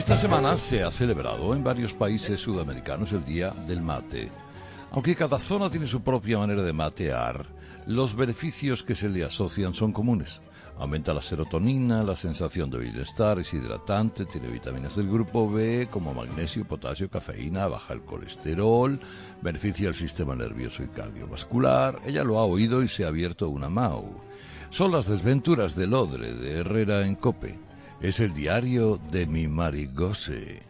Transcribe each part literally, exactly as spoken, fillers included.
Esta semana se ha celebrado en varios países sudamericanos el Día del Mate. Aunque cada zona tiene su propia manera de matear, los beneficios que se le asocian son comunes. Aumenta la serotonina, la sensación de bienestar, es hidratante, tiene vitaminas del grupo B como magnesio, potasio, cafeína, baja el colesterol, beneficia el sistema nervioso y cardiovascular. Ella lo ha oído y se ha abierto una M A U. Son las desventuras del odre de Herrera en Cope. Es el diario de mi Marigose.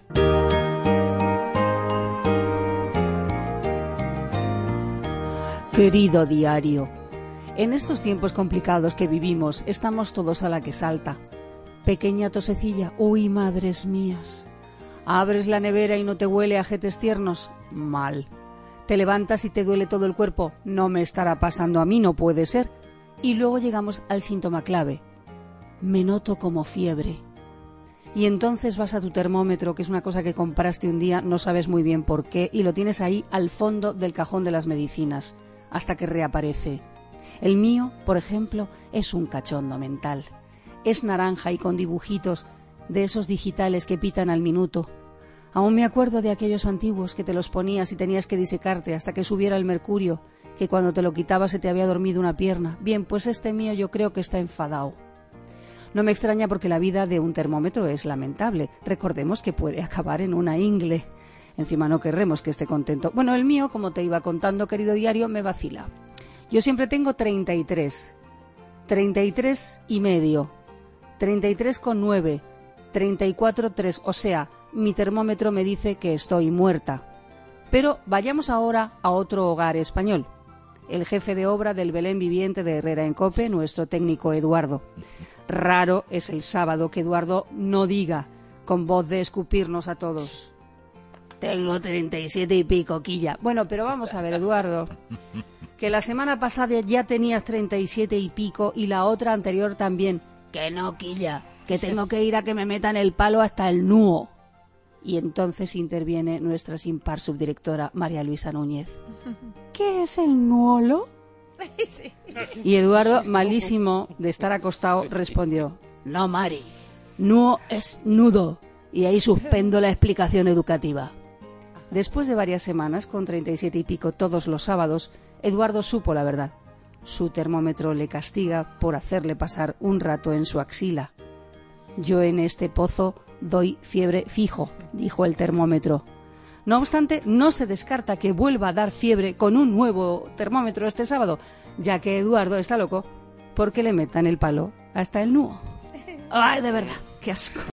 Querido diario, en estos tiempos complicados que vivimos, estamos todos a la que salta. Pequeña tosecilla, uy, madres mías. Abres la nevera y no te huele a ajetes tiernos, mal. Te levantas y te duele todo el cuerpo, no me estará pasando a mí, no puede ser. Y luego llegamos al síntoma clave, me noto como fiebre. Y entonces vas a tu termómetro, que es una cosa que compraste un día, no sabes muy bien por qué, y lo tienes ahí al fondo del cajón de las medicinas, hasta que reaparece. El mío, por ejemplo, es un cachondo mental. Es naranja y con dibujitos de esos digitales que pitan al minuto. Aún me acuerdo de aquellos antiguos que te los ponías y tenías que disecarte hasta que subiera el mercurio, que cuando te lo quitabas se te había dormido una pierna. Bien, pues este mío yo creo que está enfadado. No me extraña porque la vida de un termómetro es lamentable. Recordemos que puede acabar en una ingle. Encima no querremos que esté contento. Bueno, el mío, como te iba contando, querido diario, me vacila. Yo siempre tengo treinta y tres, treinta y tres y medio, treinta y tres con nueve, treinta y cuatro tres, o sea, mi termómetro me dice que estoy muerta. Pero vayamos ahora a otro hogar español. El jefe de obra del Belén viviente de Herrera en Cope, nuestro técnico Eduardo. Raro es el sábado que Eduardo no diga, con voz de escupirnos a todos: tengo treinta y siete y pico, quilla. Bueno, pero vamos a ver, Eduardo, que la semana pasada ya tenías treinta y siete y pico y la otra anterior también. Que no, quilla, que tengo que ir a que me metan el palo hasta el nuo. Y entonces interviene nuestra sin par subdirectora María Luisa Núñez. ¿Qué es el nuolo? Y Eduardo, malísimo de estar acostado, respondió: no, Mari, nuo es nudo. Y ahí suspendo la explicación educativa. Después de varias semanas, con treinta y siete y pico todos los sábados, Eduardo supo la verdad. Su termómetro le castiga por hacerle pasar un rato en su axila. Yo en este pozo doy fiebre fijo, dijo el termómetro. No obstante, no se descarta que vuelva a dar fiebre con un nuevo termómetro este sábado, ya que Eduardo está loco porque le metan el palo hasta el nuo. ¡Ay, de verdad! ¡Qué asco!